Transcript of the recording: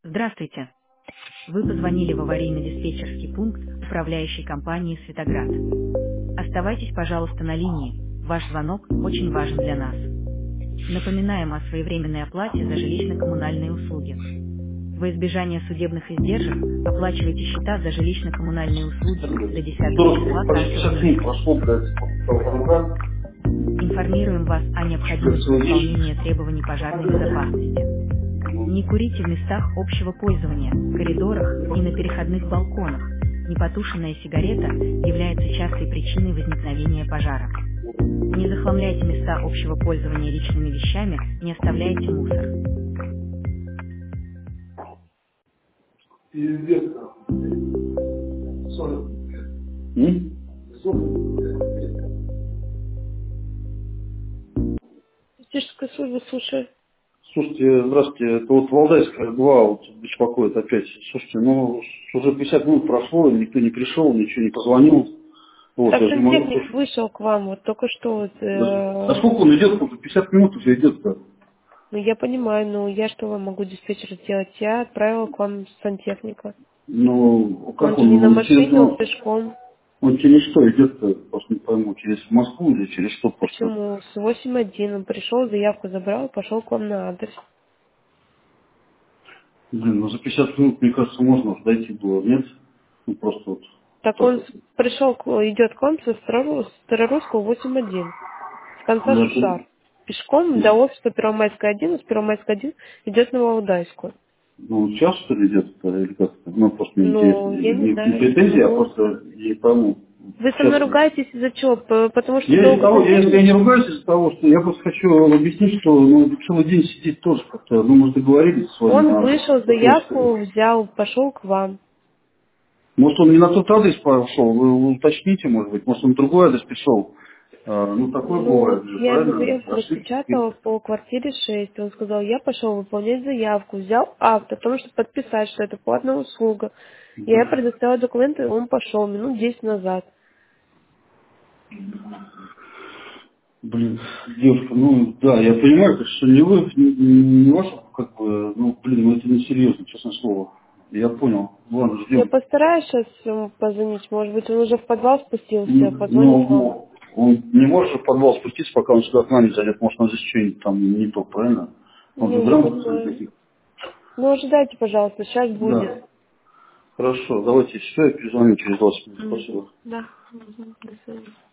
Здравствуйте. Вы позвонили в аварийно-диспетчерский пункт управляющей компании «Светоград». Оставайтесь, пожалуйста, на линии. Ваш звонок очень важен для нас. Напоминаем о своевременной оплате за жилищно-коммунальные услуги. Во избежание судебных издержек оплачивайте счета за жилищно-коммунальные услуги до 10 числа каждого месяца. Информируем вас о необходимости выполнения требований пожарной безопасности. Не курите в местах общего пользования, коридорах и на переходных балконах. Непотушенная сигарета является частой причиной возникновения пожара. Не захламляйте места общего пользования личными вещами, не оставляйте мусор. Диспетчерская служба, слушай. Слушайте, здравствуйте, это вот Валдайская 2 вот беспокоит опять. Слушайте, ну уже 50 минут прошло, никто не пришел, ничего не позвонил. Вот, Так я же не могу... сантехник вышел к вам, вот только что вот, Да сколько он идет? Уже 50 минут уже идет-то. ну я понимаю, но я что вам могу диспетчер сделать? Я отправила к вам сантехника. Ну, Он как же не на он через, машине, он пешком. он через что идет-то? Просто не пойму, через Москву или через что просто? Почему? С 8:1 он пришел, заявку забрал, пошел к вам на адрес. Блин, ну за 50 минут, мне кажется, можно уже дойти было, нет? Ну просто вот Так так он вот. пришел, идет к вам со Старорусского 8:1, с конца Я Шушар. Пешком до офиса Первомайская 1, с Первомайской 1 идет на Валдайскую. Ну, сейчас что ли идет это, или как-то? Ну, просто мне интересно. Ну, я Не, не не знаю. претензии, а Ну, просто не пойму. вы со Сейчас. мной ругаетесь из-за чего? Потому что Я, из-за долго того, я сантехник? не ругаюсь из-за того, что я просто хочу объяснить, что ну, целый день сидеть тоже как-то, ну, мы же договорились с вами Он на вышел, почту. заявку взял, пошел к вам. Может, он не на тот адрес пошел, вы уточните, может быть, может, он в другой адрес пришел. Ну, такое Ну, бывает же, я ему правильно? заявку Ошибки. распечатала по квартире 6. Он сказал, я пошел выполнять заявку, взял акт о том, чтобы подписать, что это платная услуга. Я предоставила документы, он пошел минут 10 назад. Блин, девушка, ну да, я понимаю, конечно, что не вы, не ваше, как бы, ну, блин, ну это не серьезно, честное слово. Я понял. Ладно, Я ждем. постараюсь сейчас ему позвонить. Может быть, он уже в подвал спустился, позвонит вам. Ну, он не может в подвал спуститься, пока он сюда к нам не зайдет. Может, он здесь что-нибудь там не то, правильно? Он же Не, я грамотный понимаю. сантехник. Ну, ожидайте, пожалуйста, сейчас будет. Да. Хорошо, давайте все, я перезвоню через 20 минут. Мгм. Спасибо. Да. Мгм. До свидания.